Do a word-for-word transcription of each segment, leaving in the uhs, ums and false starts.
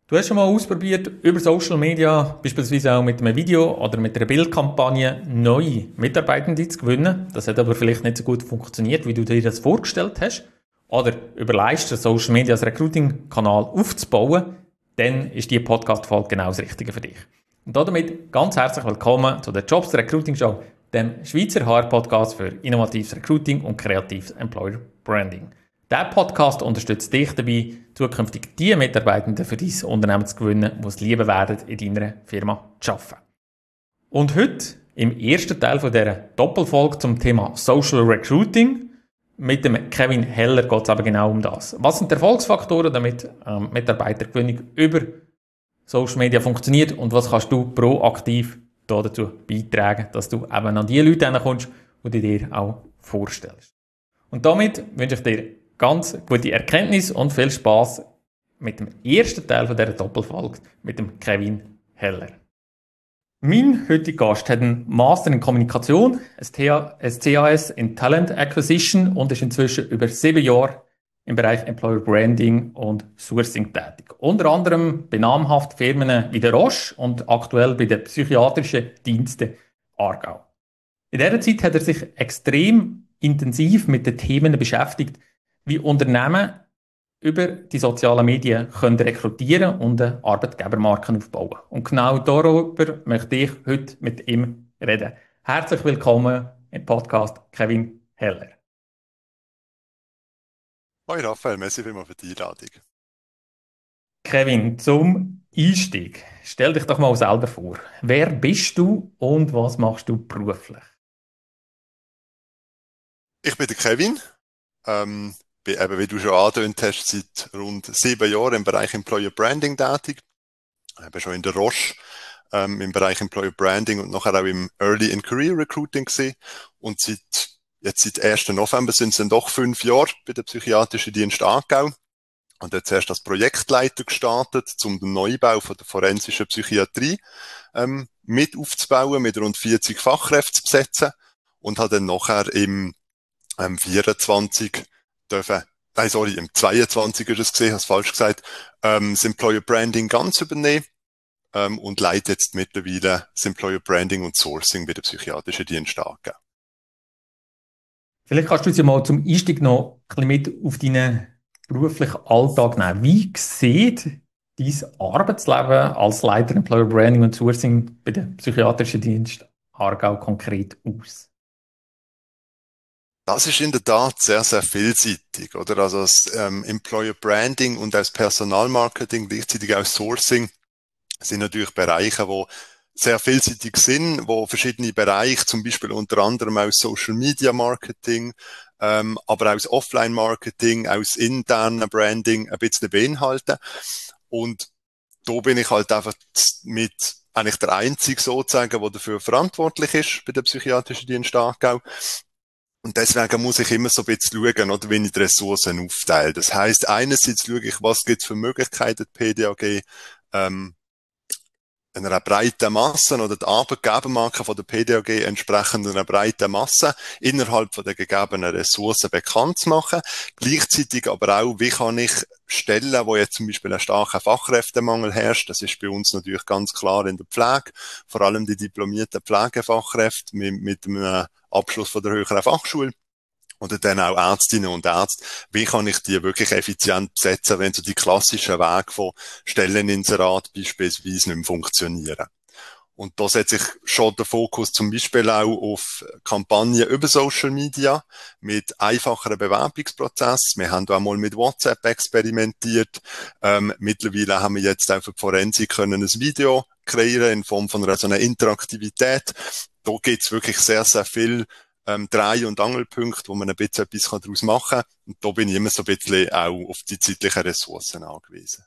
Du hast schon mal ausprobiert, über Social Media, beispielsweise auch mit einem Video oder mit einer Bildkampagne, neue Mitarbeitende zu gewinnen. Das hat aber vielleicht nicht so gut funktioniert, wie du dir das vorgestellt hast. Oder überlegst, Social Media als Recruiting-Kanal aufzubauen, dann ist diese Podcast-Folge genau das Richtige für dich. Und damit ganz herzlich willkommen zu der Jobs Recruiting Show, dem Schweizer H R-Podcast für innovatives Recruiting und kreatives Employer Branding. Dieser Podcast unterstützt dich dabei, zukünftig die Mitarbeitenden für dein Unternehmen zu gewinnen, die es lieben werden, in deiner Firma zu arbeiten. Und heute, im ersten Teil von dieser Doppelfolge zum Thema Social Recruiting, mit dem Kevin Heller geht es aber genau um das. Was sind die Erfolgsfaktoren, damit ähm, Mitarbeitergewinnung über Social Media funktioniert und was kannst du proaktiv dazu beitragen, dass du eben an die Leute herankommst, die du dir auch vorstellst. Und damit wünsche ich dir ganz gute Erkenntnis und viel Spaß mit dem ersten Teil von dieser Doppelfolge mit dem Kevin Heller. Mein heutiger Gast hat einen Master in Kommunikation, ein C A S in Talent Acquisition und ist inzwischen über sieben Jahre im Bereich Employer Branding und Sourcing tätig. Unter anderem bei namhaften Firmen wie der Roche und aktuell bei den psychiatrischen Diensten Aargau. In dieser Zeit hat er sich extrem intensiv mit den Themen beschäftigt, wie Unternehmen über die sozialen Medien können rekrutieren und eine Arbeitgebermarke aufbauen. Und genau darüber möchte ich heute mit ihm reden. Herzlich willkommen im Podcast Kevin Heller. Hoi Raphael, merci vielmals für die Einladung. Kevin, zum Einstieg, stell dich doch mal selber vor. Wer bist du und was machst du beruflich? Ich bin der Kevin, ähm, bin eben, wie du schon angedeutet hast, seit rund sieben Jahren im Bereich Employer Branding tätig. Ich bin schon in der Roche ähm, im Bereich Employer Branding und nachher auch im Early in Career Recruiting gesehen. Und seit jetzt seit ersten November sind es dann doch fünf Jahre bei der psychiatrischen Dienst Aargau. Und jetzt erst als Projektleiter gestartet, um den Neubau von der forensischen Psychiatrie ähm, mit aufzubauen, mit rund vierzig Fachkräften zu besetzen. Und habe dann nachher im ähm, vierundzwanzig dürfen, nein, sorry, im zweiundzwanzig ist es gesehen, hast falsch gesagt, ähm, das Employer Branding ganz übernehmen ähm, und leite jetzt mittlerweile das Employer Branding und Sourcing bei der psychiatrischen Dienst Aargau. Vielleicht kannst du uns ja mal zum Einstieg noch ein bisschen mit auf deinen beruflichen Alltag nehmen. Wie sieht dein Arbeitsleben als Leiter Employer Branding und Sourcing bei der psychiatrischen Dienst Aargau konkret aus? Das ist in der Tat sehr, sehr vielseitig, oder? Also das ähm, Employer Branding und das Personalmarketing, gleichzeitig auch Sourcing, sind natürlich Bereiche, wo sehr vielseitig sind, wo verschiedene Bereiche, zum Beispiel unter anderem aus Social Media Marketing, ähm, aber aus Offline Marketing, aus internen Branding ein bisschen beinhalten. Und da bin ich halt einfach mit eigentlich der Einzige sozusagen, der dafür verantwortlich ist bei der psychiatrischen Dienst Aargau. Und deswegen muss ich immer so ein bisschen schauen, oder, wie ich die Ressourcen aufteile. Das heisst, einerseits schaue ich, was gibt es für Möglichkeiten, die P D A G, ähm, einer breiten Masse oder die Arbeitgebermarke von der P D A G entsprechend einer breiten Masse innerhalb von der gegebenen Ressourcen bekannt zu machen. Gleichzeitig aber auch, wie kann ich Stellen, wo jetzt zum Beispiel einen starken Fachkräftemangel herrscht, das ist bei uns natürlich ganz klar in der Pflege, vor allem die diplomierten Pflegefachkräfte mit, mit einem Abschluss von der höheren Fachschule. Oder dann auch Ärztinnen und Ärzte. Wie kann ich die wirklich effizient besetzen, wenn so die klassischen Wege von Stelleninserat beispielsweise nicht mehr funktionieren? Und da setze ich schon den Fokus zum Beispiel auch auf Kampagnen über Social Media mit einfacheren Bewerbungsprozessen. Wir haben auch mal mit WhatsApp experimentiert. Ähm, mittlerweile haben wir jetzt auch für die Forensik können ein Video kreieren in Form von einer so einer Interaktivität. Da gibt's wirklich sehr, sehr viel Ähm, Dreh- und Angelpunkte, wo man ein bisschen etwas daraus machen kann. Und da bin ich immer so ein bisschen auch auf die zeitlichen Ressourcen angewiesen.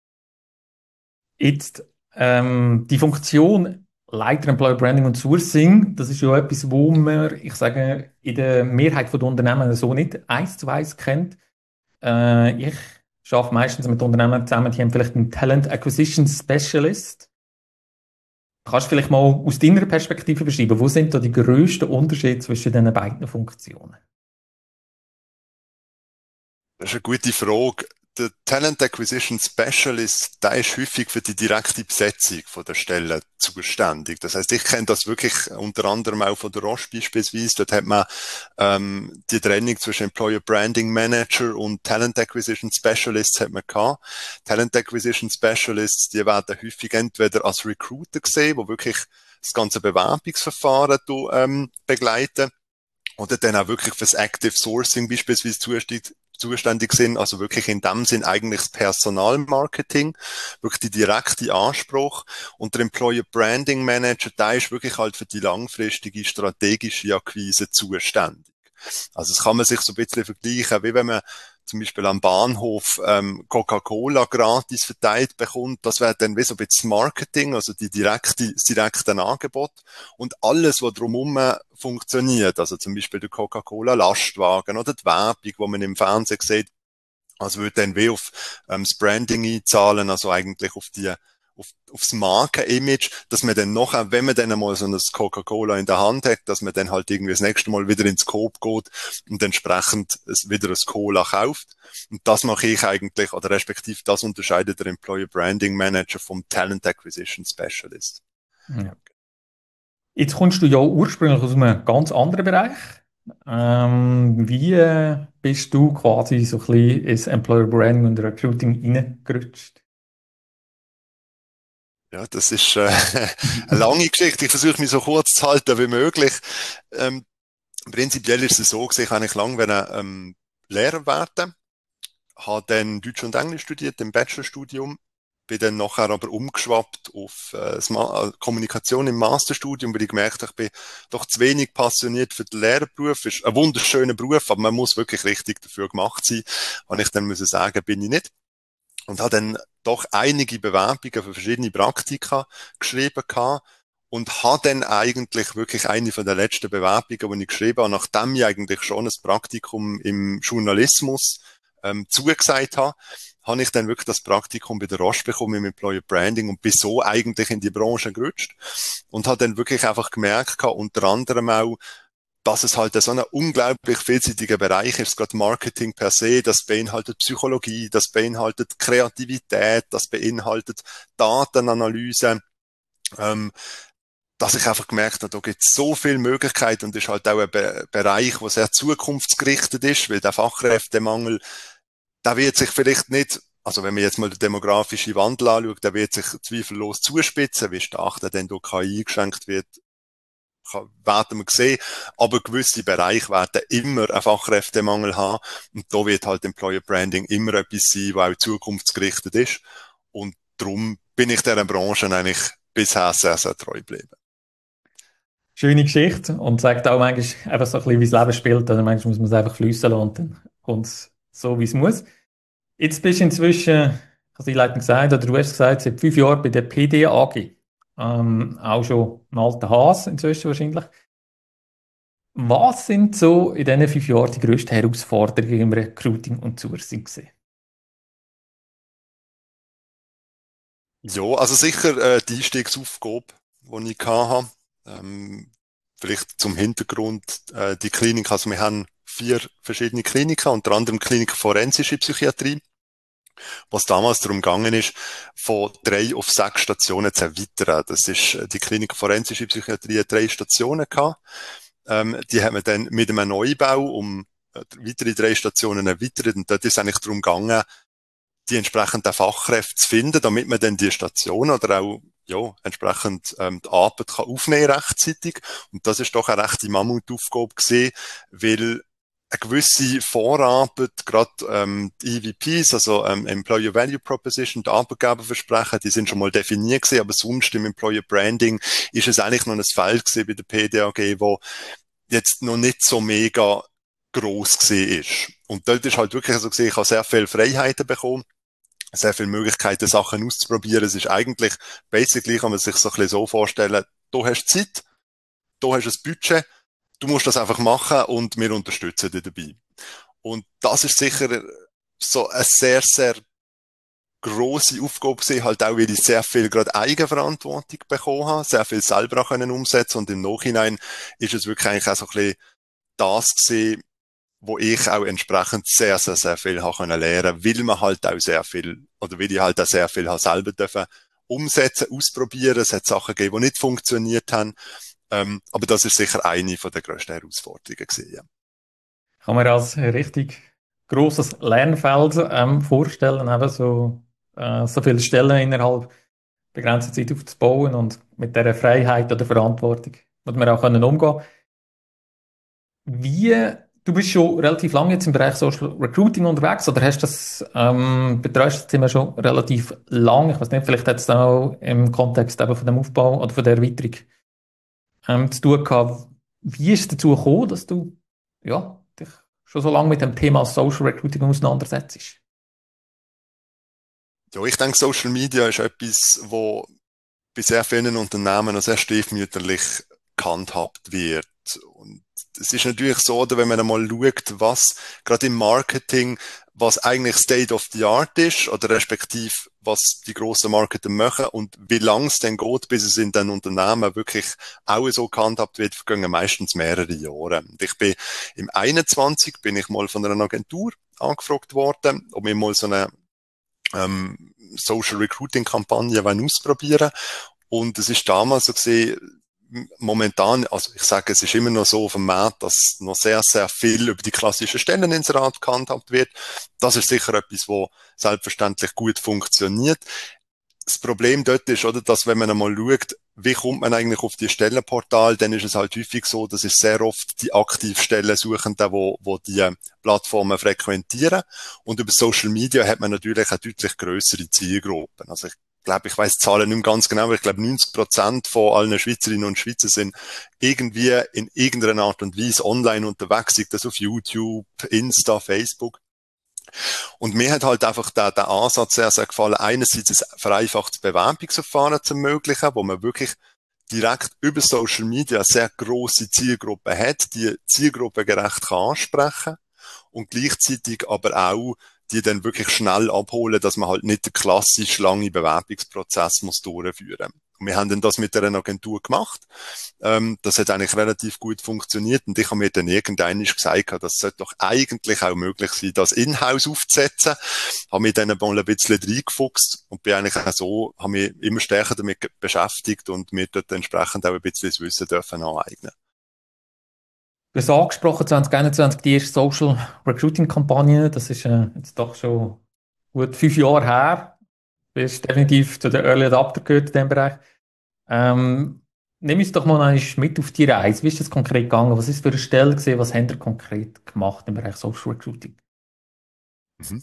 Jetzt ähm, die Funktion Leiter Employer Branding und Sourcing, das ist ja etwas, wo man, ich sage, in der Mehrheit der Unternehmen so nicht eins zu eins kennt. Äh, ich arbeite meistens mit Unternehmen zusammen, die haben vielleicht einen Talent Acquisition Specialist. Kannst du vielleicht mal aus deiner Perspektive beschreiben, wo sind da die grössten Unterschiede zwischen diesen beiden Funktionen? Das ist eine gute Frage. der Talent Acquisition Specialist, der ist häufig für die direkte Besetzung von der Stelle zuständig. Das heißt, ich kenne das wirklich unter anderem auch von der Roche beispielsweise. Dort hat man ähm, die Trennung zwischen Employer Branding Manager und Talent Acquisition Specialists hat man gehabt. Talent Acquisition Specialists, die werden häufig entweder als Recruiter gesehen, wo wirklich das ganze Bewerbungsverfahren ähm, begleiten, oder dann auch wirklich fürs Active Sourcing beispielsweise zuständig zuständig sind, also wirklich in dem Sinn eigentlich das Personalmarketing, wirklich die direkte Anspruch. Und der Employer Branding Manager, der ist wirklich halt für die langfristige strategische Akquise zuständig. Also das kann man sich so ein bisschen vergleichen, wie wenn man zum Beispiel am Bahnhof ähm, Coca-Cola gratis verteilt bekommt. Das wäre dann wie so ein bisschen Marketing, also die direkte, das direkte Angebot. Und alles, was drumherum funktioniert, also zum Beispiel der Coca-Cola-Lastwagen oder die Werbung, die man im Fernsehen sieht, also würde dann wie auf ähm, das Branding einzahlen, also eigentlich auf die Auf, aufs Markenimage, dass man dann noch, wenn man dann einmal so ein Coca-Cola in der Hand hat, dass man dann halt irgendwie das nächste Mal wieder ins Coop geht und entsprechend wieder ein Cola kauft. Und das mache ich eigentlich, oder respektive das unterscheidet der Employer Branding Manager vom Talent Acquisition Specialist. Ja. Jetzt kommst du ja ursprünglich aus einem ganz anderen Bereich. Ähm, wie äh, bist du quasi so ein bisschen ins Employer Branding und Recruiting reingerutscht? Ja, das ist äh, eine lange Geschichte. Ich versuche mich so kurz zu halten wie möglich. Ähm, prinzipiell ist es so, ich eigentlich lange wollte, ähm, Lehrer werden, habe dann Deutsch und Englisch studiert im Bachelorstudium, bin dann nachher aber umgeschwappt auf äh, das Ma- Kommunikation im Masterstudium, weil ich gemerkt habe, ich bin doch zu wenig passioniert für den Lehrerberuf. Ist ein wunderschöner Beruf, aber man muss wirklich richtig dafür gemacht sein. Und ich dann müssen sagen, bin ich nicht. Und habe dann doch einige Bewerbungen für verschiedene Praktika geschrieben gehabt und habe dann eigentlich wirklich eine von der letzten Bewerbungen, die ich geschrieben habe, nachdem ich eigentlich schon ein Praktikum im Journalismus ähm, zugesagt habe, habe ich dann wirklich das Praktikum bei der Roche bekommen im Employer Branding und bin so eigentlich in die Branche gerutscht und habe dann wirklich einfach gemerkt, unter anderem auch, dass es halt so ein unglaublich vielseitiger Bereich ist, gerade Marketing per se, das beinhaltet Psychologie, das beinhaltet Kreativität, das beinhaltet Datenanalyse, ähm, dass ich einfach gemerkt habe, da gibt es so viele Möglichkeiten und ist halt auch ein Be- Bereich, der sehr zukunftsgerichtet ist, weil der Fachkräftemangel, der wird sich vielleicht nicht, also wenn man jetzt mal den demografischen Wandel anschaut, der wird sich zweifellos zuspitzen, wie stark der denn durch K I eingeschränkt wird, werden wir sehen, aber gewisse Bereiche werden immer einen Fachkräftemangel haben und da wird halt Employer Branding immer etwas sein, was auch zukunftsgerichtet ist und darum bin ich dieser Branche eigentlich bisher sehr, sehr treu geblieben. Schöne Geschichte und zeigt auch manchmal einfach so ein bisschen, wie das Leben spielt. Oder manchmal muss man es einfach fließen lassen und dann kommt es so, wie es muss. Jetzt bist du inzwischen, ich habe es einleitend gesagt, oder du hast gesagt, seit fünf Jahren bei der P D A G. Ähm, auch schon ein alter Hase inzwischen wahrscheinlich. Was sind so in diesen fünf Jahren die grössten Herausforderungen im Recruiting und Sourcing gewesen? Ja, also sicher äh, die Einstiegsaufgabe, die ich hatte. Ähm, vielleicht zum Hintergrund, äh, die Klinik, also wir haben vier verschiedene Kliniken, unter anderem Klinik Forensische Psychiatrie, was damals darum gegangen ist, von drei auf sechs Stationen zu erweitern. Das ist äh, die Klinik Forensische Psychiatrie hat drei Stationen gehabt. Ähm, die haben wir dann mit einem Neubau um äh, weitere drei Stationen erweitert und dort ist es eigentlich darum gegangen, die entsprechenden Fachkräfte zu finden, damit man dann die Station oder auch ja, entsprechend ähm, die Arbeit kann aufnehmen rechtzeitig. Und das ist doch eine rechte Mammutaufgabe gewesen, weil eine gewisse Vorarbeit, gerade ähm, die E V Ps, also ähm, Employer Value Proposition, die Arbeitgeberversprechen, die sind schon mal definiert gewesen, aber sonst im Employer Branding ist es eigentlich noch ein Feld gewesen bei der P D A G, wo jetzt noch nicht so mega gross gewesen ist. Und dort ist halt wirklich so gewesen, ich habe sehr viele Freiheiten bekommen, sehr viele Möglichkeiten, Sachen auszuprobieren. Es ist eigentlich, basically kann man sich so ein bisschen so vorstellen, du hast Zeit, du hast ein Budget, du musst das einfach machen und wir unterstützen dich dabei. Und das ist sicher so eine sehr, sehr grosse Aufgabe gewesen, halt auch, weil ich sehr viel gerade Eigenverantwortung bekommen habe, sehr viel selber auch können umsetzen und im Nachhinein ist es wirklich eigentlich auch so ein bisschen das gewesen, wo ich auch entsprechend sehr, sehr, sehr viel habe können lernen, weil man halt auch sehr viel, oder weil ich halt auch sehr viel habe selber dürfen umsetzen, ausprobieren. Es hat Sachen gegeben, die nicht funktioniert haben. Ähm, aber das ist sicher eine von der grössten Herausforderungen gewesen, ja. Kann man als richtig grosses Lernfeld ähm, vorstellen, eben so, äh, so viele Stellen innerhalb begrenzter Zeit aufzubauen und mit dieser Freiheit oder Verantwortung muss man auch können umgehen. Wie, du bist schon relativ lange jetzt im Bereich Social Recruiting unterwegs oder hast das, ähm, betreust das Thema schon relativ lang? Ich weiß nicht, vielleicht hat es auch im Kontext eben von dem Aufbau oder von der Erweiterung ähm, zu tun gehabt. Wie ist es dazu gekommen, dass du ja, dich schon so lange mit dem Thema Social Recruiting auseinandersetzt? Ja, ich denke, Social Media ist etwas, wo bei sehr vielen Unternehmen noch sehr stiefmütterlich gehandhabt wird. Und es ist natürlich so, oder wenn man einmal schaut, was gerade im Marketing, was eigentlich State of the Art ist, oder respektive was die grossen Marketer machen und wie lang es denn geht, bis es in den Unternehmen wirklich auch so gehandhabt wird, vergehen meistens mehrere Jahre. Und ich bin im einundzwanzig bin ich mal von einer Agentur angefragt worden, ob wir mal so eine ähm, Social Recruiting Kampagne ausprobieren. Und es ist damals so gesehen, momentan, also ich sage, es ist immer noch so auf dem Markt, dass noch sehr, sehr viel über die klassischen Stelleninserate gehandhabt wird. Das ist sicher etwas, wo selbstverständlich gut funktioniert. Das Problem dort ist, oder, dass wenn man einmal schaut, wie kommt man eigentlich auf die Stellenportal, dann ist es halt häufig so, dass es sehr oft die Aktivstellensuchenden, wo, wo die Plattformen frequentieren. Und über Social Media hat man natürlich auch deutlich grössere Zielgruppen. Also ich glaube, ich weiss die Zahlen nicht mehr ganz genau, aber ich glaube, neunzig Prozent von allen Schweizerinnen und Schweizer sind irgendwie in irgendeiner Art und Weise online unterwegs, sei das auf YouTube, Insta, Facebook. Und mir hat halt einfach der, der Ansatz sehr, sehr gefallen. Einerseits ein vereinfachtes Bewerbungsverfahren zu ermöglichen, wo man wirklich direkt über Social Media eine sehr grosse Zielgruppe hat, die Zielgruppe gerecht kann ansprechen und gleichzeitig aber auch die dann wirklich schnell abholen, dass man halt nicht den klassisch langen Bewerbungsprozess muss durchführen. Und wir haben dann das mit einer Agentur gemacht. Ähm, das hat eigentlich relativ gut funktioniert und ich habe mir dann irgendwann gesagt, das sollte doch eigentlich auch möglich sein, das in-house aufzusetzen. Habe mich dann mal ein bisschen reingefuchst und bin eigentlich auch so, habe mich immer stärker damit beschäftigt und mir dort entsprechend auch ein bisschen das Wissen dürfen aneignen. Du hast angesprochen, zwanzig einundzwanzig, die erste Social Recruiting Kampagne, das ist äh, jetzt doch schon gut fünf Jahre her. Du bist definitiv zu den Early Adapter gehört in diesem Bereich. Ähm, nimm uns doch mal einmal mit auf die Reise. Wie ist das konkret gegangen? Was ist für eine Stelle gewesen? Was habt ihr konkret gemacht im Bereich Social Recruiting? Mhm.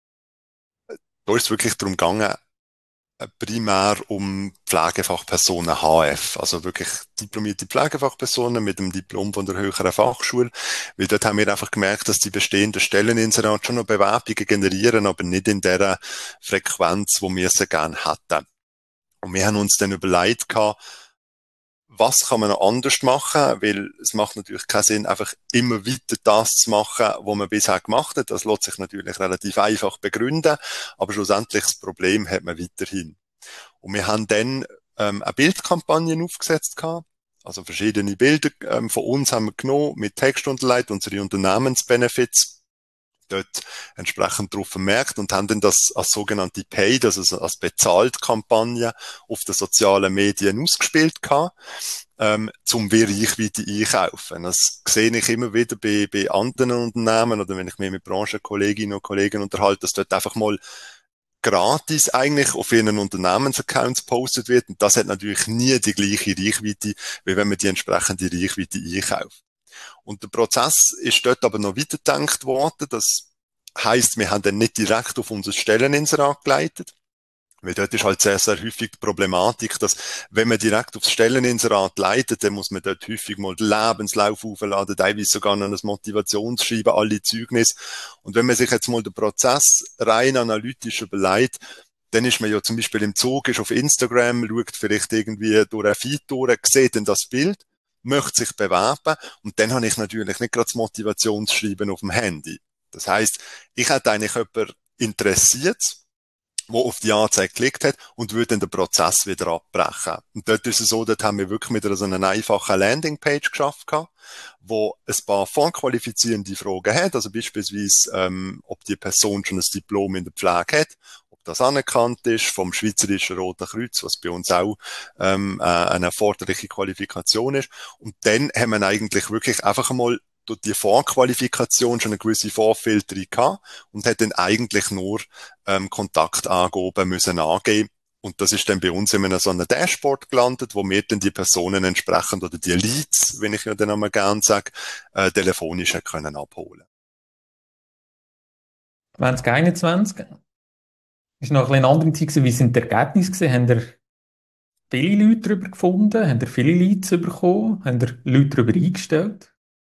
Da ist es wirklich darum gegangen, primär um Pflegefachpersonen H F, also wirklich diplomierte Pflegefachpersonen mit dem Diplom von der höheren Fachschule, weil dort haben wir einfach gemerkt, dass die bestehenden Stelleninserate schon noch Bewerbungen generieren, aber nicht in der Frequenz, wo wir sie gerne hätten. Und wir haben uns dann überlegt gehabt, was kann man noch anders machen, weil es macht natürlich keinen Sinn, einfach immer weiter das zu machen, was man bisher gemacht hat. Das lässt sich natürlich relativ einfach begründen, aber schlussendlich das Problem hat man weiterhin. Und wir haben dann ähm, eine Bildkampagne aufgesetzt gehabt. Also verschiedene Bilder ähm, von uns haben wir genommen, mit Textunterleit, unsere Unternehmensbenefits dort entsprechend drauf vermerkt und haben dann das als sogenannte Paid, also als Bezahlt-Kampagne auf den sozialen Medien ausgespielt gehabt, ähm, zum wie Reichweite einkaufen. Das sehe ich immer wieder bei, bei anderen Unternehmen oder wenn ich mich mit Branchenkolleginnen und Kollegen unterhalte, dass dort einfach mal gratis eigentlich auf ihren Unternehmensaccounts postet wird und das hat natürlich nie die gleiche Reichweite, wie wenn man die entsprechende Reichweite einkauft. Und der Prozess ist dort aber noch weitergedacht worden. Das heisst, wir haben dann nicht direkt auf unser Stelleninserat geleitet. Weil dort ist halt sehr, sehr häufig die Problematik, dass wenn man direkt aufs Stelleninserat leitet, dann muss man dort häufig mal den Lebenslauf aufladen, teilweise sogar noch ein Motivationsschreiben, alle Zeugnisse. Und wenn man sich jetzt mal den Prozess rein analytisch überlegt, dann ist man ja zum Beispiel im Zug, ist auf Instagram, schaut vielleicht irgendwie durch ein Feed durch, sieht dann das Bild, möchte sich bewerben und dann habe ich natürlich nicht gerade das Motivationsschreiben auf dem Handy. Das heisst, ich hätte eigentlich jemanden interessiert, wo auf die Anzeige geklickt hat und würde dann den Prozess wieder abbrechen. Und dort ist es so, dort haben wir wirklich mit so einer einfachen Landingpage geschafft gehabt, wo ein paar vorqualifizierende Fragen hat, also beispielsweise, ähm, ob die Person schon ein Diplom in der Pflege hat, ob das anerkannt ist vom Schweizerischen Roten Kreuz, was bei uns auch ähm, eine erforderliche Qualifikation ist. Und dann haben wir eigentlich wirklich einfach einmal durch die Vorqualifikation schon eine gewisse Vorfilterung gehabt und hat dann eigentlich nur ähm, Kontaktangaben müssen angeben. Und das ist dann bei uns in einem so einem Dashboard gelandet, wo wir dann die Personen entsprechend oder die Leads, wenn ich ja dann einmal gerne sage, äh, telefonisch können abholen. zwanzig einundzwanzig ist noch ein bisschen eine andere Zeit gewesen. Wie sind die Ergebnisse gewesen? Haben ihr viele Leute darüber gefunden? Haben ihr viele Leads bekommen? Haben ihr Leute darüber eingestellt?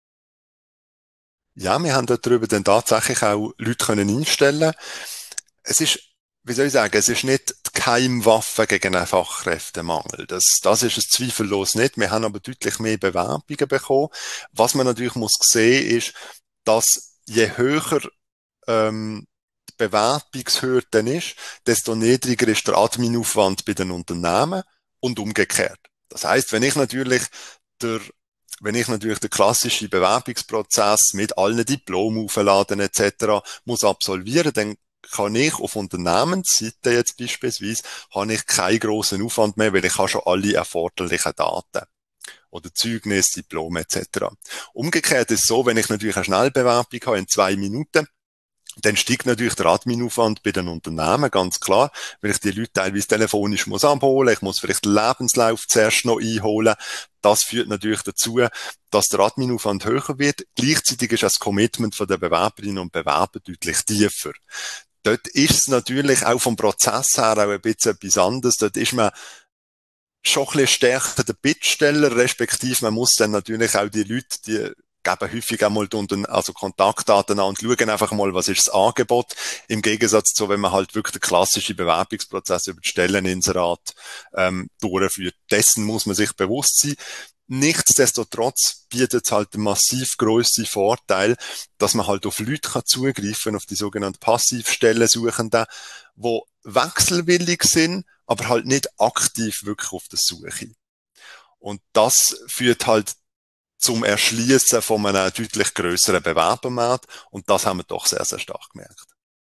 Ja, wir haben dort darüber dann tatsächlich auch Leute können einstellen. Es ist, wie soll ich sagen, es ist nicht die Keimwaffe gegen einen Fachkräftemangel. Das, das ist es zweifellos nicht. Wir haben aber deutlich mehr Bewerbungen bekommen. Was man natürlich muss sehen, ist, dass je höher ähm, die Bewerbungshürde ist, desto niedriger ist der Adminaufwand bei den Unternehmen und umgekehrt. Das heißt, wenn ich natürlich der Wenn ich natürlich den klassischen Bewerbungsprozess mit allen Diplomen aufladen et cetera muss absolvieren, dann kann ich auf Unternehmensseite jetzt beispielsweise, habe ich keinen grossen Aufwand mehr, weil ich habe schon alle erforderlichen Daten oder Zeugnis, Diplom et cetera. Umgekehrt ist es so, wenn ich natürlich eine Schnellbewerbung habe in zwei Minuten, dann steigt natürlich der Adminaufwand bei den Unternehmen, ganz klar, weil ich die Leute teilweise telefonisch muss abholen, ich muss vielleicht den Lebenslauf zuerst noch einholen. Das führt natürlich dazu, dass der Adminaufwand höher wird. Gleichzeitig ist das Commitment von der Bewerberinnen und Bewerber deutlich tiefer. Dort ist es natürlich auch vom Prozess her auch ein bisschen etwas anderes. Dort ist man schon ein bisschen stärker der Bittsteller, respektive man muss dann natürlich auch die Leute, die geben häufig einmal die, also Kontaktdaten an und schauen einfach mal, was ist das Angebot. Im Gegensatz zu, wenn man halt wirklich den klassischen Bewerbungsprozess über die Stelleninserat ähm, durchführt. Dessen muss man sich bewusst sein. Nichtsdestotrotz bietet es halt einen massiv grössten Vorteil, dass man halt auf Leute kann zugreifen kann, auf die sogenannten Passivstellensuchenden, die wechselwillig sind, aber halt nicht aktiv wirklich auf der Suche. Und das führt halt zum Erschließen von einem deutlich grösseren Bewerbermarkt. Und das haben wir doch sehr, sehr stark gemerkt.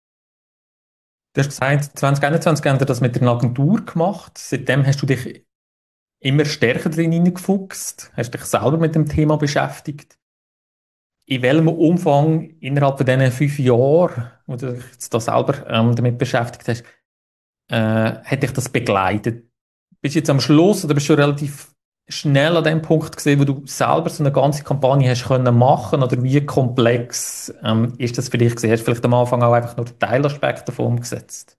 Du hast gesagt, zwanzig einundzwanzig haben wir das mit der Agentur gemacht. Seitdem hast du dich immer stärker drin hineingefuchst, hast dich selber mit dem Thema beschäftigt. In welchem Umfang innerhalb von diesen fünf Jahren, wo du dich jetzt da selber ähm, damit beschäftigt hast, äh, hat dich das begleitet? Bist du jetzt am Schluss oder bist du relativ schnell an dem Punkt gesehen, wo du selber so eine ganze Kampagne hast können machen, oder wie komplex ähm, ist das für dich gewesen? Hast du vielleicht am Anfang auch einfach nur Teilaspekte davon umgesetzt?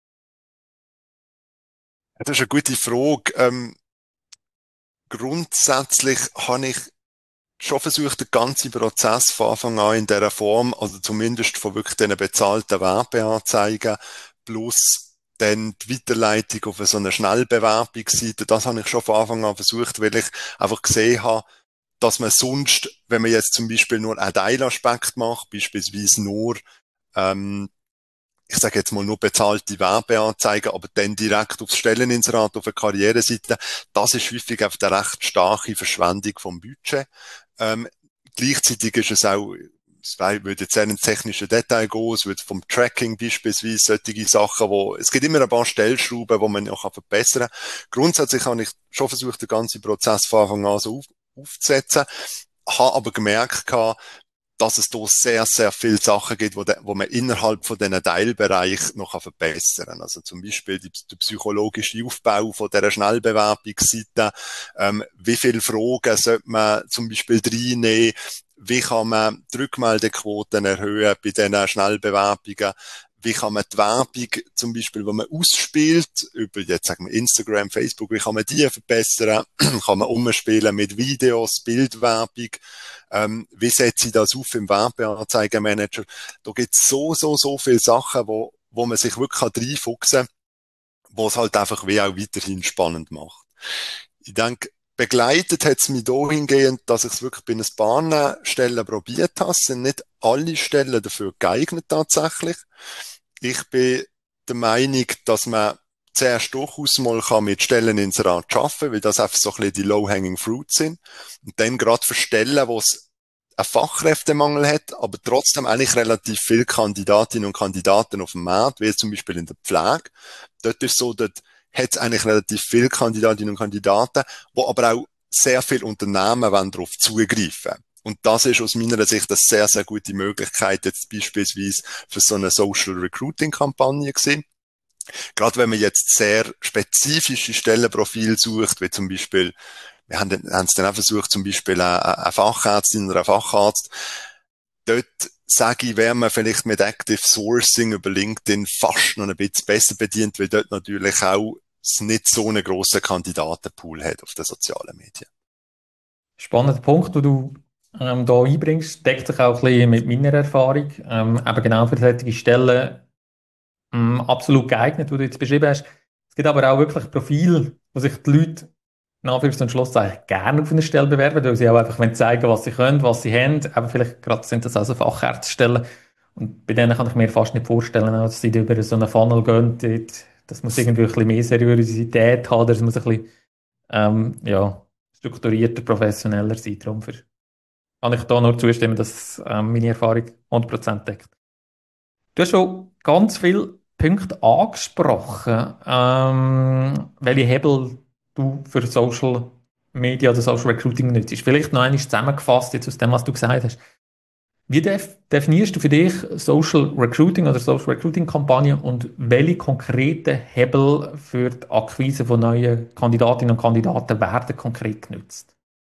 Das ist eine gute Frage. Ähm, grundsätzlich habe ich schon versucht, den ganzen Prozess von Anfang an in dieser Form, also zumindest von wirklich diesen bezahlten Werbeanzeigen plus dann die Weiterleitung auf so eine Schnellbewerbungsseite, das habe ich schon von Anfang an versucht, weil ich einfach gesehen habe, dass man sonst, wenn man jetzt zum Beispiel nur einen Teilaspekt macht, beispielsweise nur, ähm, ich sage jetzt mal nur bezahlte Werbeanzeigen, aber dann direkt aufs Stelleninserat, auf eine Karriereseite, das ist häufig auf der recht starke Verschwendung vom Budget. Ähm, gleichzeitig ist es auch, es würde jetzt sehr ins technische Detail gehen, es wird vom Tracking beispielsweise solche Sachen, wo, es gibt immer ein paar Stellschrauben, die man noch verbessern kann. Grundsätzlich habe ich schon versucht, den ganzen Prozess von Anfang an so auf, aufzusetzen, habe aber gemerkt gehabt, dass es da sehr, sehr viele Sachen gibt, wo, de, wo man innerhalb von diesen Teilbereich noch verbessern kann. Also zum Beispiel die, der psychologische Aufbau von dieser Schnellbewerbungsseite, ähm, wie viele Fragen sollte man zum Beispiel reinnehmen, wie kann man die Rückmeldequoten erhöhen bei diesen Schnellbewerbungen, wie kann man die Werbung zum Beispiel, wenn man ausspielt, über jetzt sagen wir Instagram, Facebook, wie kann man die verbessern, kann man umspielen mit Videos, Bildwerbung, ähm, wie setze ich das auf im Werbeanzeigenmanager. Da gibt es so, so, so viele Sachen, wo, wo man sich wirklich reinfuchsen kann, wo es halt einfach wie auch weiterhin spannend macht. Ich denke, begleitet hat es mich dahingehend, dass ich es wirklich bei ein paar Stellen probiert habe. Es sind nicht alle Stellen dafür geeignet tatsächlich. Ich bin der Meinung, dass man zuerst durchaus mal kann mit Stelleninserat arbeiten, weil das einfach so ein bisschen die low-hanging fruits sind. Und dann gerade für Stellen, wo es einen Fachkräftemangel hat, aber trotzdem eigentlich relativ viele Kandidatinnen und Kandidaten auf dem Markt, wie zum Beispiel in der Pflege. Dort ist so, dort hat es eigentlich relativ viele Kandidatinnen und Kandidaten, wo aber auch sehr viele Unternehmen wollen darauf zugreifen. Und das ist aus meiner Sicht eine sehr, sehr gute Möglichkeit, jetzt beispielsweise für so eine Social Recruiting Kampagne gewesen. Gerade wenn man jetzt sehr spezifische Stellenprofile sucht, wie zum Beispiel, wir haben, haben es dann auch versucht, zum Beispiel eine, eine Fachärztin oder einen Facharzt, dort sage ich, wäre man vielleicht mit Active Sourcing über LinkedIn fast noch ein bisschen besser bedient, weil dort natürlich auch es nicht so einen grossen Kandidatenpool hat auf den sozialen Medien. Spannender Punkt, den du ähm, da einbringst, deckt sich auch ein bisschen mit meiner Erfahrung. Ähm, eben genau für solche Stellen ähm, absolut geeignet, wie du jetzt beschrieben hast. Es gibt aber auch wirklich Profile, wo sich die Leute in Anführungs- und Schlusszeichen gerne auf eine Stelle bewerben, weil sie auch einfach zeigen wollen, was sie können, was sie haben. Aber vielleicht gerade sind das also Fachärztestellen. Und bei denen kann ich mir fast nicht vorstellen, dass sie über so einen Funnel gehen. Das muss irgendwie ein bisschen mehr Seriosität haben, das muss ein bisschen ähm, ja, strukturierter, professioneller sein. Darum für, kann ich da nur zustimmen, dass ähm, meine Erfahrung hundert Prozent deckt. Du hast schon ganz viele Punkte angesprochen, ähm, welche Hebel du für Social Media oder Social Recruiting nutzt. Vielleicht noch einmal zusammengefasst jetzt aus dem, was du gesagt hast. Wie def definierst du für dich Social Recruiting oder Social Recruiting Kampagnen und welche konkreten Hebel für die Akquise von neuen Kandidatinnen und Kandidaten werden konkret genutzt?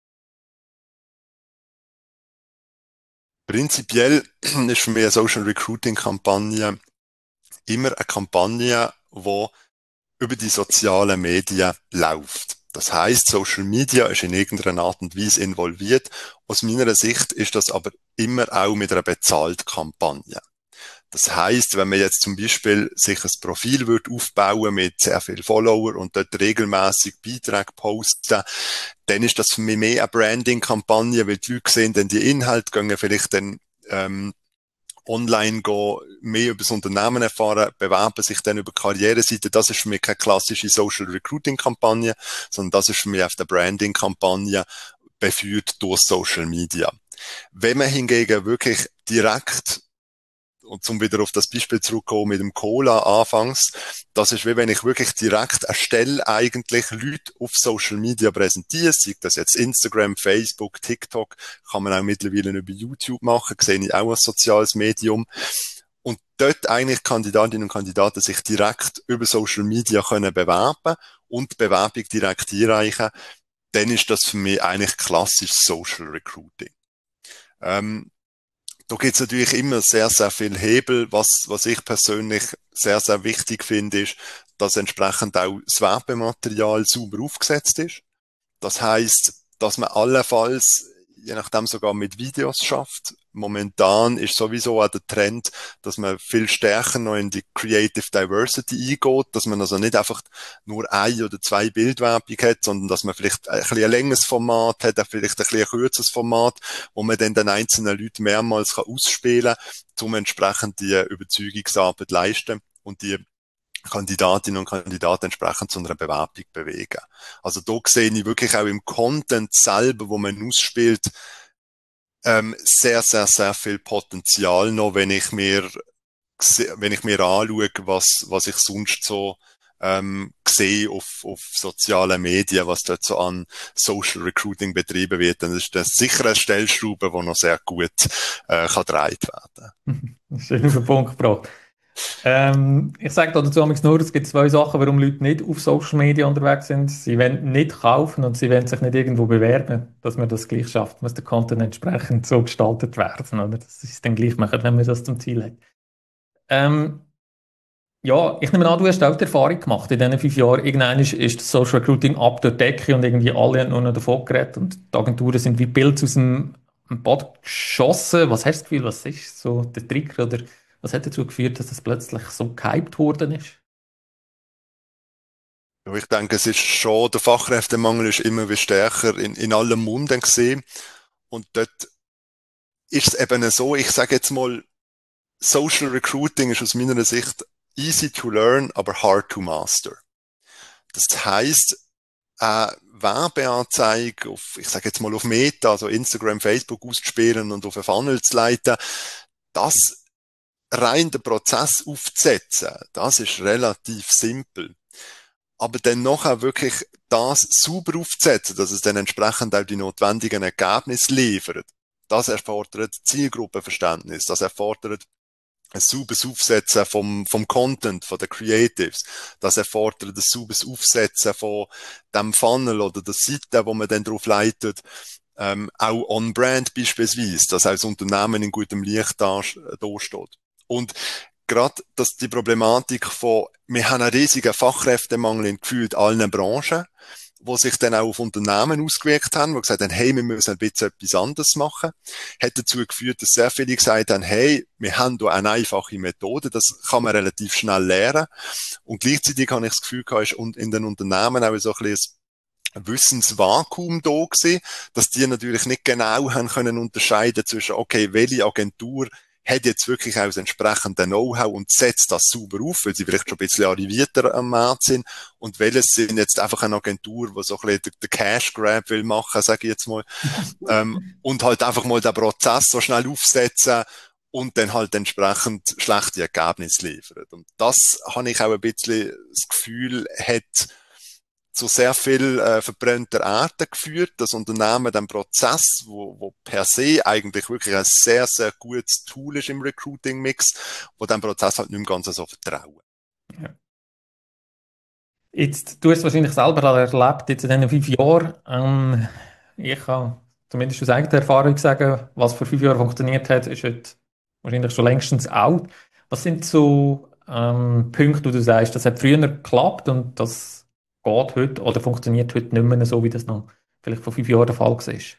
Prinzipiell ist für mich eine Social Recruiting Kampagne immer eine Kampagne, die über die sozialen Medien läuft. Das heißt, Social Media ist in irgendeiner Art und Weise involviert. Aus meiner Sicht ist das aber immer auch mit einer bezahlten Kampagne. Das heißt, wenn man jetzt zum Beispiel sich ein Profil wird aufbauen mit sehr vielen Follower und dort regelmäßig Beiträge posten, dann ist das für mich mehr eine Branding-Kampagne, weil die Leute sehen dann die Inhalte, gehen vielleicht dann ähm, online gehen, mehr über das Unternehmen erfahren, bewerben sich dann über Karriereseite. Das ist für mich keine klassische Social Recruiting Kampagne, sondern das ist für mich auf der Branding Kampagne beführt durch Social Media. Wenn man hingegen wirklich direkt, und zum wieder auf das Beispiel zurückkommen mit dem Cola anfangs, das ist wie wenn ich wirklich direkt eine Stelle eigentlich Leute auf Social Media präsentiere, sei das jetzt Instagram, Facebook, TikTok, kann man auch mittlerweile über YouTube machen, sehe ich auch als soziales Medium. Und dort eigentlich Kandidatinnen und Kandidaten sich direkt über Social Media können bewerben und die Bewerbung direkt einreichen, dann ist das für mich eigentlich klassisch Social Recruiting. Ähm, Da gibt es natürlich immer sehr, sehr viel Hebel. Was, was ich persönlich sehr, sehr wichtig finde, ist, dass entsprechend auch das Werbematerial sauber aufgesetzt ist. Das heißt, dass man allenfalls, je nachdem sogar mit Videos schafft. Momentan ist sowieso auch der Trend, dass man viel stärker noch in die Creative Diversity eingeht, dass man also nicht einfach nur ein oder zwei Bildwerbung hat, sondern dass man vielleicht ein bisschen ein längeres Format hat, vielleicht ein bisschen ein kürzeres Format, wo man dann den einzelnen Leuten mehrmals kann ausspielen kann, um entsprechend die Überzeugungsarbeit zu leisten und die Kandidatinnen und Kandidaten entsprechend zu einer Bewerbung bewegen. Also da sehe ich wirklich auch im Content selber, wo man ausspielt, ähm, sehr, sehr, sehr viel Potenzial noch, wenn ich mir, wenn ich mir anschaue, was, was ich sonst so ähm, sehe auf, auf sozialen Medien, was dort so an Social Recruiting betrieben wird, dann ist das sicher eine Stellschraube, die noch sehr gut äh, kann gedreht werden. Schön auf den Punkt gebracht. Ähm, ich sage dazu nur, es gibt zwei Sachen, warum Leute nicht auf Social Media unterwegs sind. Sie wollen nicht kaufen und sie wollen sich nicht irgendwo bewerben, dass man das gleich schafft, muss der Content entsprechend so gestaltet werden, oder? Dass sie es dann gleich machen, wenn man das zum Ziel hat. Ähm, ja, ich nehme an, du hast auch die Erfahrung gemacht in diesen fünf Jahren. Irgendwann ist, ist das Social Recruiting ab der Decke und irgendwie alle haben nur noch davon geredet und die Agenturen sind wie Pilze aus dem Bad geschossen. Was hast du das Gefühl, was ist so der Trick oder was hat dazu geführt, dass das plötzlich so gehypt worden ist? Ja, ich denke, es ist schon, der Fachkräftemangel ist immer wie stärker in, in allem Munden gesehen. Und dort ist es eben so, ich sage jetzt mal, Social Recruiting ist aus meiner Sicht easy to learn, aber hard to master. Das heisst, eine Werbeanzeige auf, ich sage jetzt mal auf Meta, also Instagram, Facebook auszuspielen und auf einen Funnel zu leiten, das rein den Prozess aufzusetzen, das ist relativ simpel. Aber dann nachher wirklich das sauber aufzusetzen, dass es dann entsprechend auch die notwendigen Ergebnisse liefert, das erfordert Zielgruppenverständnis, das erfordert ein sauberes Aufsetzen vom, vom Content, von den Creatives. Das erfordert ein sauberes Aufsetzen von dem Funnel oder der Seite, wo man dann drauf leitet, ähm, auch on-brand beispielsweise, dass auch das Unternehmen in gutem Licht da, da steht. Und gerade, dass die Problematik von, wir haben einen riesigen Fachkräftemangel in gefühlt allen Branchen, wo sich dann auch auf Unternehmen ausgewirkt haben, die gesagt haben, hey, wir müssen ein bisschen etwas anderes machen, hat dazu geführt, dass sehr viele gesagt haben, hey, wir haben hier eine einfache Methode, das kann man relativ schnell lernen. Und gleichzeitig habe ich das Gefühl gehabt, ist in den Unternehmen auch so ein bisschen ein Wissensvakuum da gewesen, dass die natürlich nicht genau haben können unterscheiden zwischen, okay, welche Agentur hat jetzt wirklich auch das entsprechende Know-how und setzt das sauber auf, weil sie vielleicht schon ein bisschen arrivierter am Markt sind, und welches sind jetzt einfach eine Agentur, die so ein bisschen den Cash Grab will machen, sage ich jetzt mal, ähm, und halt einfach mal den Prozess so schnell aufsetzen und dann halt entsprechend schlechte Ergebnisse liefern. Und das habe ich auch ein bisschen das Gefühl, hat zu sehr viel äh, verbrannter Erde geführt, das Unternehmen den Prozess, wo, wo per se eigentlich wirklich ein sehr, sehr gutes Tool ist im Recruiting-Mix, wo dem Prozess halt nicht mehr ganz so vertrauen. Ja. Jetzt, du hast es wahrscheinlich selber erlebt, jetzt in diesen fünf Jahren. Ähm, ich kann zumindest aus eigener Erfahrung sagen, was vor fünf Jahren funktioniert hat, ist heute wahrscheinlich schon längstens out. Was sind so ähm, Punkte, wo du sagst, das hat früher geklappt und das geht heute oder funktioniert heute nicht mehr so, wie das noch vielleicht vor fünf Jahren der Fall war? Das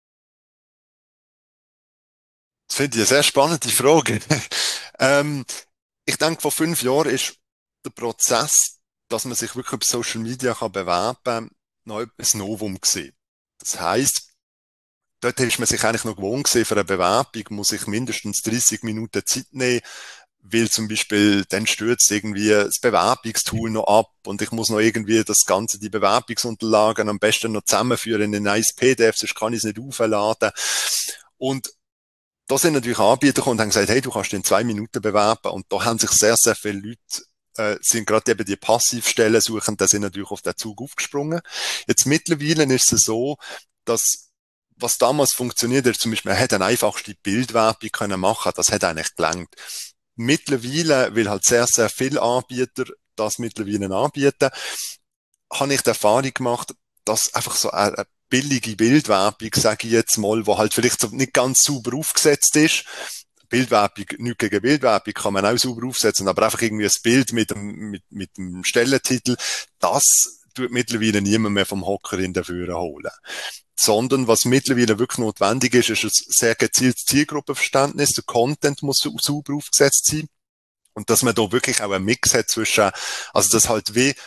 finde ich eine sehr spannende Frage. ähm, ich denke, vor fünf Jahren ist der Prozess, dass man sich wirklich über Social Media kann bewerben kann, noch ein Novum gewesen. Das heisst, dort ist man sich eigentlich noch gewohnt gewesen, für eine Bewerbung muss ich mindestens dreißig Minuten Zeit nehmen, weil zum Beispiel dann stürzt irgendwie das Bewerbungstool noch ab und ich muss noch irgendwie das Ganze, die Bewerbungsunterlagen am besten noch zusammenführen in ein nice P D F, sonst kann ich es nicht aufladen. Und da sind natürlich Anbieter gekommen und haben gesagt, hey, du kannst dich in zwei Minuten bewerben. Und da haben sich sehr, sehr viele Leute, äh, sind gerade eben die Passivstellen suchen, da sind natürlich auf den Zug aufgesprungen. Jetzt mittlerweile ist es so, dass was damals funktioniert hat, zum Beispiel, man hätte eine einfachste Bildwerbung können machen, das hat eigentlich gelangt. Mittlerweile, weil halt sehr, sehr viele Anbieter das mittlerweile anbieten, habe ich die Erfahrung gemacht, dass einfach so eine billige Bildwerbung, sage ich jetzt mal, wo halt vielleicht so nicht ganz sauber aufgesetzt ist. Bildwerbung, nicht gegen Bildwerbung, kann man auch sauber aufsetzen, aber einfach irgendwie ein Bild mit dem, mit, mit dem Stellentitel, das tut mittlerweile niemand mehr vom Hocker in der Führer holen. Sondern was mittlerweile wirklich notwendig ist, ist ein sehr gezieltes Zielgruppenverständnis. Der Content muss sauber aufgesetzt sein. Und dass man da wirklich auch einen Mix hat zwischen, also das halt wie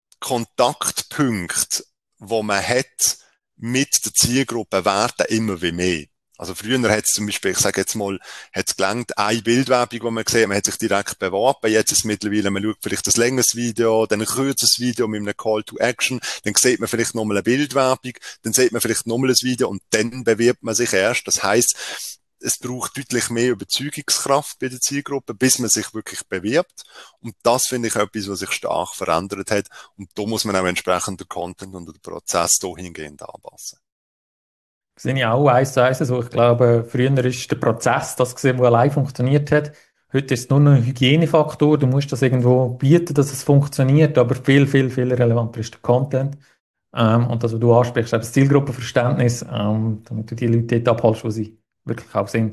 Kontaktpunkte, wo man hat mit der Zielgruppe, werden immer wie mehr. Also früher hat es zum Beispiel, ich sage jetzt mal, hat es gelangt, eine Bildwerbung, die man gesehen, man hat sich direkt beworben. Jetzt ist es mittlerweile, man schaut vielleicht ein längeres Video, dann ein kürzeres Video mit einem Call to Action, dann sieht man vielleicht nochmal eine Bildwerbung, dann sieht man vielleicht nochmal ein Video und dann bewirbt man sich erst. Das heisst, es braucht deutlich mehr Überzeugungskraft bei der Zielgruppe, bis man sich wirklich bewirbt. Und das finde ich etwas, was sich stark verändert hat. Und da muss man auch entsprechend den Content und den Prozess dahingehend anpassen. Das sehe ich auch eins zu eins so. Ich glaube, früher ist der Prozess das gesehen, der allein funktioniert hat. Heute ist es nur noch ein Hygienefaktor. Du musst das irgendwo bieten, dass es funktioniert. Aber viel, viel, viel relevanter ist der Content. Ähm, und das, was du ansprichst, das Zielgruppenverständnis, ähm, damit du die Leute dort abholst, wo sie wirklich auch sind.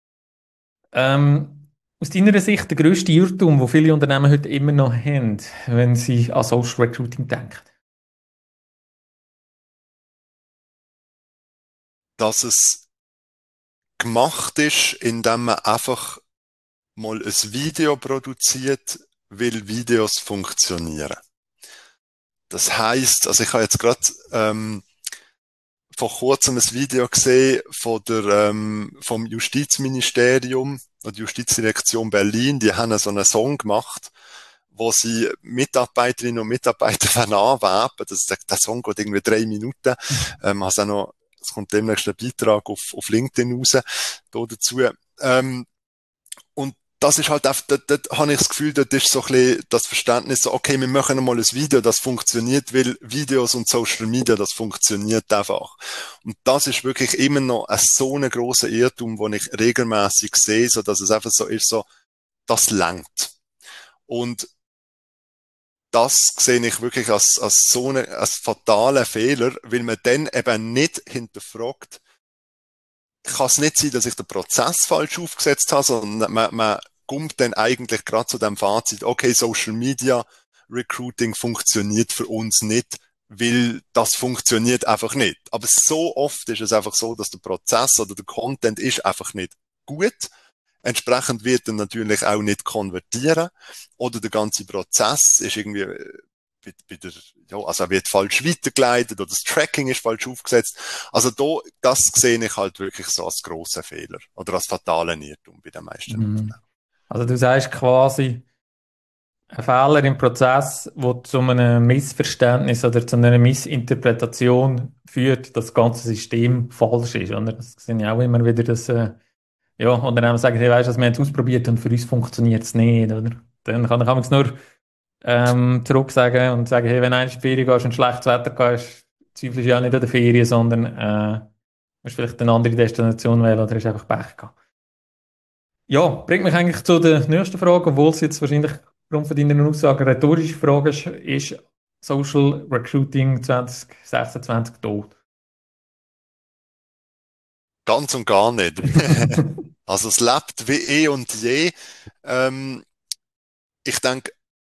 Ähm, aus deiner Sicht der grösste Irrtum, den viele Unternehmen heute immer noch haben, wenn sie an Social Recruiting denken? Dass es gemacht ist, indem man einfach mal ein Video produziert, weil Videos funktionieren. Das heisst, also ich habe jetzt gerade ähm, vor kurzem ein Video gesehen von der, ähm, vom Justizministerium oder Justizdirektion Berlin. Die haben so einen Song gemacht, wo sie Mitarbeiterinnen und Mitarbeiter anwerben. Das, der, der Song geht irgendwie drei Minuten. Ähm, also auch noch, es kommt demnächst ein Beitrag auf, auf LinkedIn raus, da dazu. Ähm, und das ist halt, dort, dort, dort habe ich das Gefühl, dort ist so ein bisschen das Verständnis so, okay, wir machen einmal ein Video, das funktioniert, weil Videos und Social Media, das funktioniert einfach. Und das ist wirklich immer noch ein, so ein grosser Irrtum, den ich regelmäßig sehe, so dass es einfach so ist, so, das langt. Und das sehe ich wirklich als, als so einen, als fatalen Fehler, weil man dann eben nicht hinterfragt, kann es nicht sein, dass ich den Prozess falsch aufgesetzt habe, sondern man, man kommt dann eigentlich gerade zu dem Fazit, okay, Social Media Recruiting funktioniert für uns nicht, weil das funktioniert einfach nicht. Aber so oft ist es einfach so, dass der Prozess oder der Content ist einfach nicht gut. Entsprechend wird er natürlich auch nicht konvertieren. Oder der ganze Prozess ist irgendwie bei, bei der, ja, also er wird falsch weitergeleitet oder das Tracking ist falsch aufgesetzt. Also da, das sehe ich halt wirklich so als grossen Fehler oder als fatalen Irrtum bei den meisten Mhm. Unternehmen. Also du sagst quasi, ein Fehler im Prozess, der zu einem Missverständnis oder zu einer Missinterpretation führt, dass das ganze System falsch ist. Oder? Das sind ja auch immer wieder das, äh, ja, Unternehmen sagen, hey, weißt du, wir haben es ausprobiert und für uns funktioniert es nicht. Oder? Dann kann, kann man es nur ähm, zurücksagen und sagen, hey, wenn du in die Ferien gehst und schlechtes Wetter hast, zweifelst du ja nicht an der Ferien, sondern äh, musst vielleicht eine andere Destination wählen oder hast einfach Pech gehabt. Ja, bringt mich eigentlich zu der nächsten Frage, obwohl es jetzt wahrscheinlich aufgrund von deiner Aussage eine rhetorische Frage ist, ist Social Recruiting zwanzig sechsundzwanzig tot? Ganz und gar nicht. Also es lebt wie eh und je. Ähm, ich denke,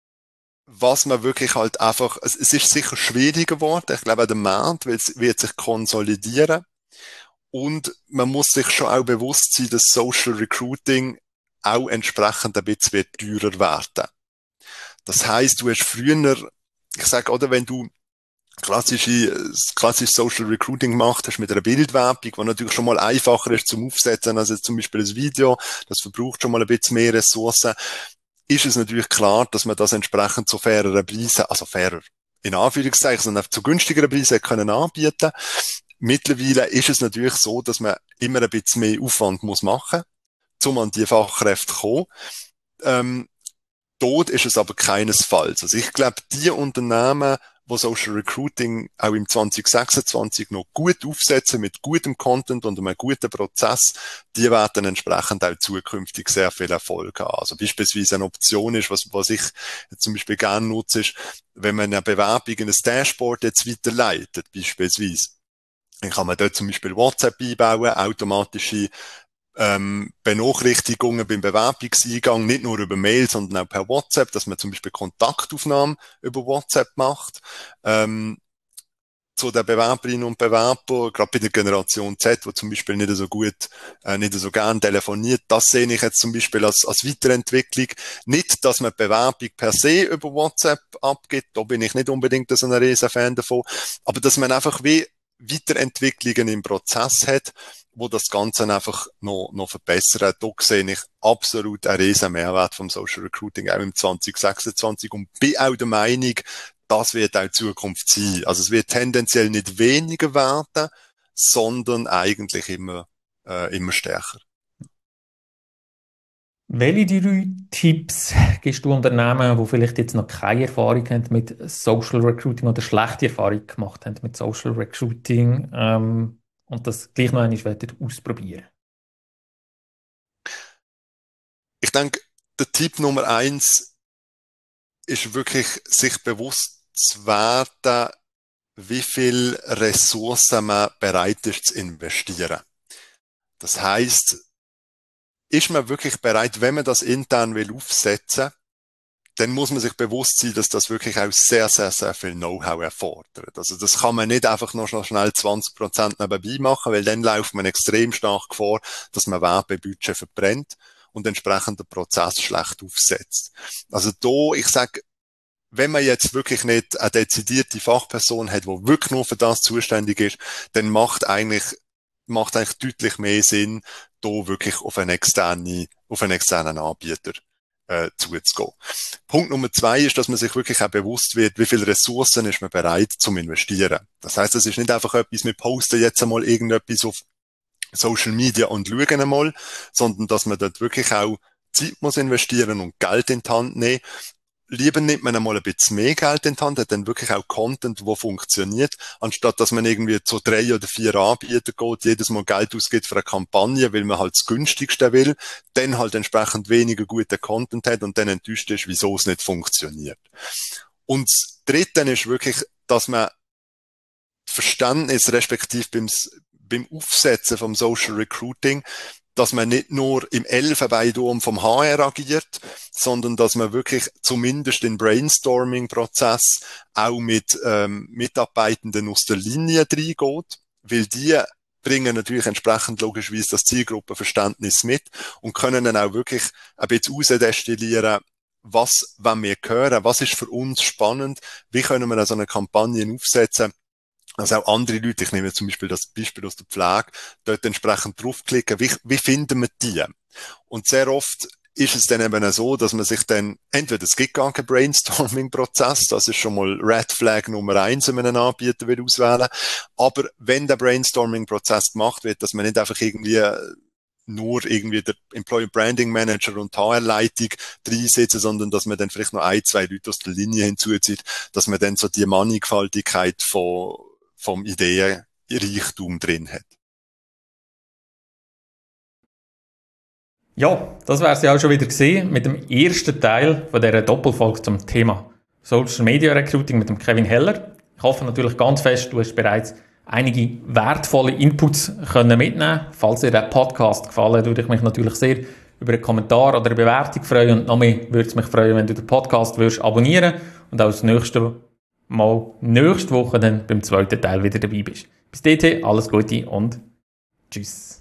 was man wirklich halt einfach, es, es ist sicher schwieriger geworden. Ich glaube, der Markt wird, wird sich konsolidieren. Und man muss sich schon auch bewusst sein, dass Social Recruiting auch entsprechend ein bisschen teurer werden. Das heisst, du hast früher, ich sage, oder wenn du klassische, klassisches Social Recruiting gemacht hast mit einer Bildwerbung, die natürlich schon mal einfacher ist zum Aufsetzen als jetzt zum Beispiel ein Video, das verbraucht schon mal ein bisschen mehr Ressourcen, ist es natürlich klar, dass man das entsprechend zu faireren Preisen, also fairer in Anführungszeichen, sondern zu günstigeren Preisen können anbieten. Mittlerweile ist es natürlich so, dass man immer ein bisschen mehr Aufwand muss machen, um an die Fachkräfte zu kommen. Ähm, dort ist es aber keinesfalls. Also ich glaube, die Unternehmen, die Social Recruiting auch im zwanzig sechsundzwanzig noch gut aufsetzen, mit gutem Content und einem guten Prozess, die werden entsprechend auch zukünftig sehr viel Erfolg haben. Also beispielsweise eine Option ist, was, was ich zum Beispiel gerne nutze, ist, wenn man eine Bewerbung in ein Dashboard jetzt weiterleitet, beispielsweise, dann kann man dort zum Beispiel WhatsApp einbauen, automatische ähm, Benachrichtigungen beim Bewerbungseingang, nicht nur über Mail, sondern auch per WhatsApp, dass man zum Beispiel Kontaktaufnahmen über WhatsApp macht. Ähm, zu den Bewerberinnen und Bewerbern, gerade bei der Generation Z, wo zum Beispiel nicht so gut, äh, nicht so gern telefoniert, das sehe ich jetzt zum Beispiel als, als Weiterentwicklung. Nicht, dass man die Bewerbung per se über WhatsApp abgibt, da bin ich nicht unbedingt so ein riesen Fan davon, aber dass man einfach wie Weiterentwicklungen im Prozess hat, wo das Ganze einfach noch, noch verbessern. Da sehe ich absolut einen riesen Mehrwert vom Social Recruiting, auch im zwanzig sechsundzwanzig, und bin auch der Meinung, das wird auch die Zukunft sein. Also es wird tendenziell nicht weniger werden, sondern eigentlich immer, äh, immer stärker. Welche drei Tipps gibst du Unternehmen, die vielleicht jetzt noch keine Erfahrung haben mit Social Recruiting oder schlechte Erfahrung gemacht haben mit Social Recruiting ähm, und das gleich noch einmal ausprobieren? Ich denke, der Tipp Nummer eins ist wirklich, sich bewusst zu werden, wie viel Ressourcen man bereit ist zu investieren. Das heisst, ist man wirklich bereit, wenn man das intern will aufsetzen, dann muss man sich bewusst sein, dass das wirklich auch sehr, sehr, sehr viel Know-how erfordert. Also das kann man nicht einfach noch schnell zwanzig Prozent nebenbei machen, weil dann läuft man extrem stark vor, dass man Werbebudget verbrennt und entsprechend den Prozess schlecht aufsetzt. Also da, ich sage, wenn man jetzt wirklich nicht eine dezidierte Fachperson hat, die wirklich nur für das zuständig ist, dann macht eigentlich, macht eigentlich deutlich mehr Sinn, da wirklich auf einen externen, auf einen externen Anbieter äh, zuzugehen. Punkt Nummer zwei ist, dass man sich wirklich auch bewusst wird, wie viele Ressourcen ist man bereit zum Investieren. Das heißt, es ist nicht einfach etwas, wir posten jetzt einmal irgendetwas auf Social Media und schauen einmal, sondern dass man dort wirklich auch Zeit muss investieren und Geld in die Hand nehmen. Lieber nimmt man einmal ein bisschen mehr Geld in die Hand, hat dann wirklich auch Content, der funktioniert, anstatt dass man irgendwie zu drei oder vier Anbietern geht, jedes Mal Geld ausgibt für eine Kampagne, weil man halt das günstigste will, dann halt entsprechend weniger guten Content hat und dann enttäuscht ist, wieso es nicht funktioniert. Und das Dritte ist wirklich, dass man Verständnis respektive beim, beim Aufsetzen vom Social Recruiting, dass man nicht nur im Elfenbeinturm vom H R agiert, sondern dass man wirklich zumindest in Brainstorming-Prozess auch mit ähm, Mitarbeitenden aus der Linie reingeht, weil die bringen natürlich entsprechend logischerweise das Zielgruppenverständnis mit und können dann auch wirklich ein bisschen rausdestillieren, was wollen wir hören, was ist für uns spannend, wie können wir so eine Kampagne aufsetzen, also auch andere Leute, ich nehme zum Beispiel das Beispiel aus der Pflege, dort entsprechend draufklicken, wie, wie finden wir die? Und sehr oft ist es dann eben so, dass man sich dann, entweder es gibt gar keinen Brainstorming-Prozess, das ist schon mal Red Flag Nummer eins, wenn man einen Anbieter will auswählen, aber wenn der Brainstorming-Prozess gemacht wird, dass man nicht einfach irgendwie nur irgendwie der Employer Branding Manager und H R-Leitung reinsetzen, sondern dass man dann vielleicht noch ein, zwei Leute aus der Linie hinzuzieht, dass man dann so die Mannigfaltigkeit von vom Ideenreichtum drin hat. Ja, das wäre es ja auch schon wieder gesehen mit dem ersten Teil von dieser Doppelfolge zum Thema Social Media Recruiting mit dem Kevin Heller. Ich hoffe natürlich ganz fest, du hast bereits einige wertvolle Inputs können mitnehmen. Falls dir der Podcast gefallen, würde ich mich natürlich sehr über einen Kommentar oder eine Bewertung freuen und noch mehr würde es mich freuen, wenn du den Podcast würdest abonnieren und auch das nächste Mal nächste Woche dann beim zweiten Teil wieder dabei bist. Bis dahin, alles Gute und tschüss.